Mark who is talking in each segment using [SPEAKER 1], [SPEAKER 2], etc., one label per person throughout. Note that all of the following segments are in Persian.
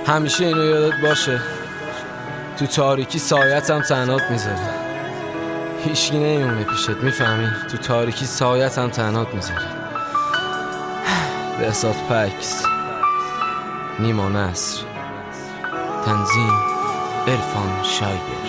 [SPEAKER 1] همیشه اینو یادت باشه، تو تاریکی سایتم تنهات میذاره. هیچکی نمیمونه پیشت، میفهمی؟ تو تاریکی سایتم تنهات میذاره. بهزاد پکس، نیما نصر، تنظیم عرفان شایگر.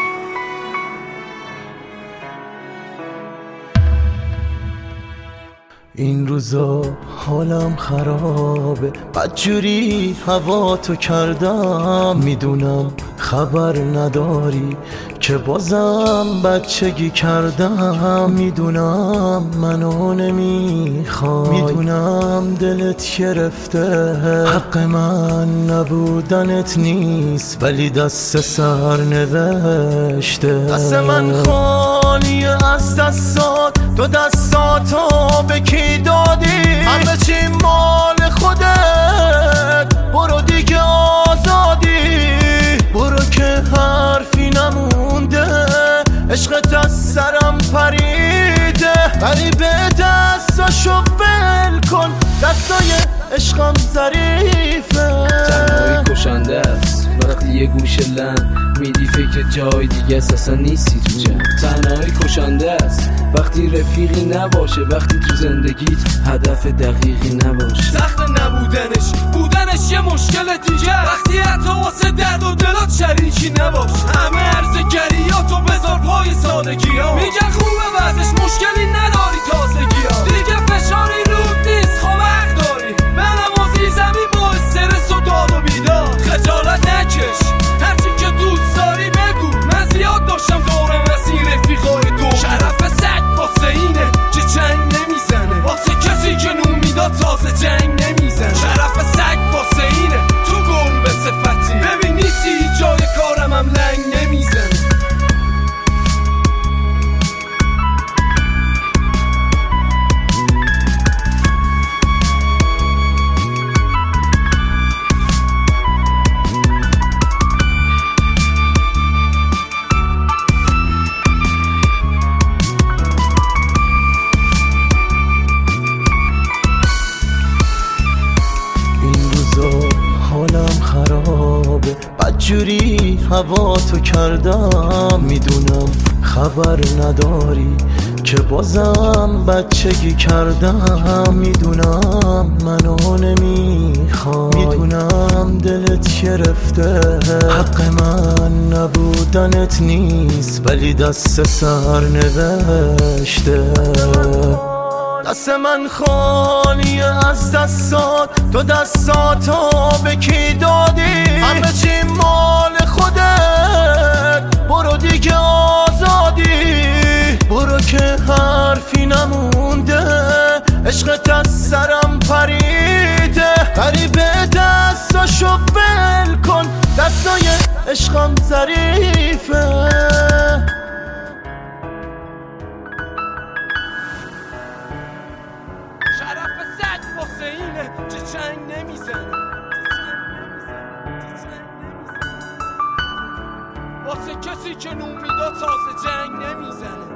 [SPEAKER 2] این روزا حالم خرابه، بدجوری هوا تو کردم. میدونم خبر نداری که بازم بچگی کردم. میدونم منو نمیخوای، میدونم دلت گرفته، حق من نبودنت نیست، ولی دست سر نوشته. دست من خالیه از دستات، تو دستاتو به کی دادی؟ همه چی مال خودت، برو دیگه آزادی. برو که حرفی نمونده، عشقت از سرم پریده، ولی به دستاشو ول کن، دستای عشقم ظریفه.
[SPEAKER 1] تنهایی کشنده است وقتی یه گوشه لن میدی فکر جای دیگه اصلا نیستی تو جمع. تنهایی کشنده است وقتی رفیقی نباشه، وقتی تو زندگیت هدف دقیقی نباشه.
[SPEAKER 3] سخت بودنش یه مشکل دیگه، وقتی حتی واسه درد و دلات شریکی نباشه. همه عرضگریاتو بذار پای سادگی ها، میگن خوبه وضعش مشکلی نداری تازگی ها. دیگه فشاری رود نیست، خب حق داری، بنوازی زمین با استرس و داد و بیدار. خجالت نکش، هرچی که دوست داری بگو، من زیاد داشتم دورم مسیر رفیقای تو. شرف سگ واسه اینه که جنگ نمیزنه، واسه کسی که نون میداد تازه جنگ نمیزنه. شرف سگ واسه اینه تو گل به صفتی، ببین نیستی جای کارم هم لنگ نمیزنه.
[SPEAKER 2] حالم خرابه، بدجوری هوا تو کردم. میدونم خبر نداری که بازم بچگی کردم. میدونم منو نمیخوای، میدونم دلت گرفته، حق من نبودنت نیست، ولی دست سر نوشته. دست من خالیه از دستات، تو دستاتو به کی دادی؟ همه چی مال خودت، برو دیگه آزادی. برو که حرفی نمونده، عشقت از سرم پریده، ولی به دستاشو ول کن، دستای عشقم ظریفه.
[SPEAKER 3] شرف سگ واسه اینه که جنگ نمیزنه، واسه کسی که نون میداد تازه جنگ نمیزنه.